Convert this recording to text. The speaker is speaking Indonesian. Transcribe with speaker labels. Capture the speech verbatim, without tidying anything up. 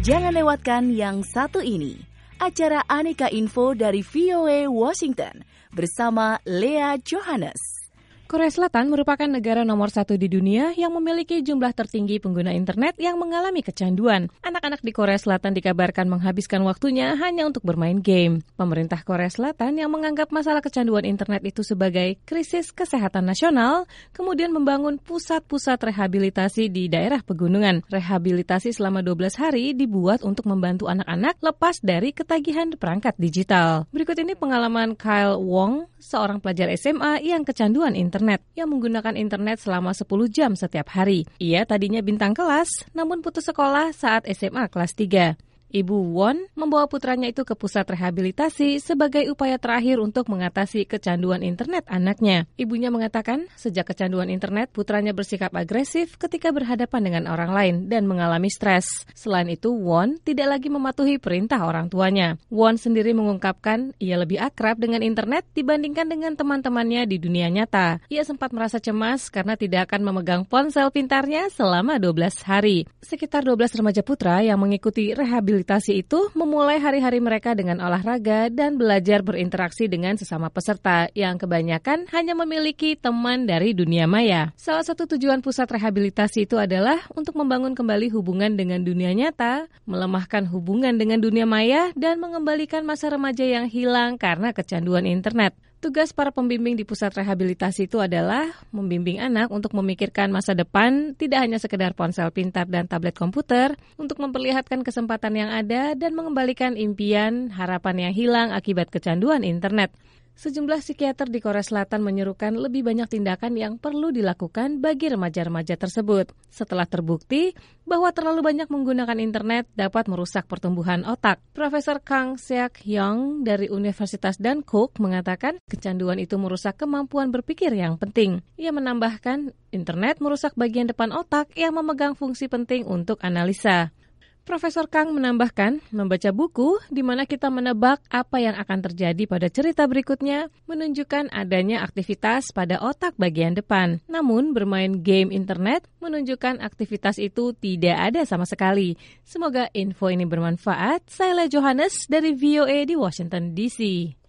Speaker 1: Jangan lewatkan yang satu ini, acara Aneka Info dari V O A Washington bersama Lea Johannes.
Speaker 2: Korea Selatan merupakan negara nomor satu di dunia yang memiliki jumlah tertinggi pengguna internet yang mengalami kecanduan. Anak-anak di Korea Selatan dikabarkan menghabiskan waktunya hanya untuk bermain game. Pemerintah Korea Selatan yang menganggap masalah kecanduan internet itu sebagai krisis kesehatan nasional, kemudian membangun pusat-pusat rehabilitasi di daerah pegunungan. Rehabilitasi selama dua belas hari dibuat untuk membantu anak-anak lepas dari ketagihan perangkat digital. Berikut ini pengalaman Kyle Wong, seorang pelajar S M A yang kecanduan internet. internet yang menggunakan internet selama sepuluh jam setiap hari. Ia tadinya bintang kelas, namun putus sekolah saat S M A kelas tiga. Ibu Won membawa putranya itu ke pusat rehabilitasi sebagai upaya terakhir untuk mengatasi kecanduan internet anaknya. Ibunya mengatakan, sejak kecanduan internet, putranya bersikap agresif ketika berhadapan dengan orang lain dan mengalami stres. Selain itu, Won tidak lagi mematuhi perintah orang tuanya. Won sendiri mengungkapkan ia lebih akrab dengan internet dibandingkan dengan teman-temannya di dunia nyata. Ia sempat merasa cemas karena tidak akan memegang ponsel pintarnya selama dua belas hari. Sekitar dua belas remaja putra yang mengikuti rehabilitasi Rehabilitasi itu memulai hari-hari mereka dengan olahraga dan belajar berinteraksi dengan sesama peserta yang kebanyakan hanya memiliki teman dari dunia maya. Salah satu tujuan pusat rehabilitasi itu adalah untuk membangun kembali hubungan dengan dunia nyata, melemahkan hubungan dengan dunia maya, dan mengembalikan masa remaja yang hilang karena kecanduan internet. Tugas para pembimbing di pusat rehabilitasi itu adalah membimbing anak untuk memikirkan masa depan, tidak hanya sekedar ponsel pintar dan tablet komputer, untuk memperlihatkan kesempatan yang ada dan mengembalikan impian, harapan yang hilang akibat kecanduan internet. Sejumlah psikiater di Korea Selatan menyerukan lebih banyak tindakan yang perlu dilakukan bagi remaja-remaja tersebut. Setelah terbukti bahwa terlalu banyak menggunakan internet dapat merusak pertumbuhan otak. Profesor Kang Seak-hyung dari Universitas Dankook mengatakan kecanduan itu merusak kemampuan berpikir yang penting. Ia menambahkan, internet merusak bagian depan otak yang memegang fungsi penting untuk analisa. Profesor Kang menambahkan, membaca buku di mana kita menebak apa yang akan terjadi pada cerita berikutnya menunjukkan adanya aktivitas pada otak bagian depan. Namun, bermain game internet menunjukkan aktivitas itu tidak ada sama sekali. Semoga info ini bermanfaat. Saya Lea Johannes dari V O A di Washington D C.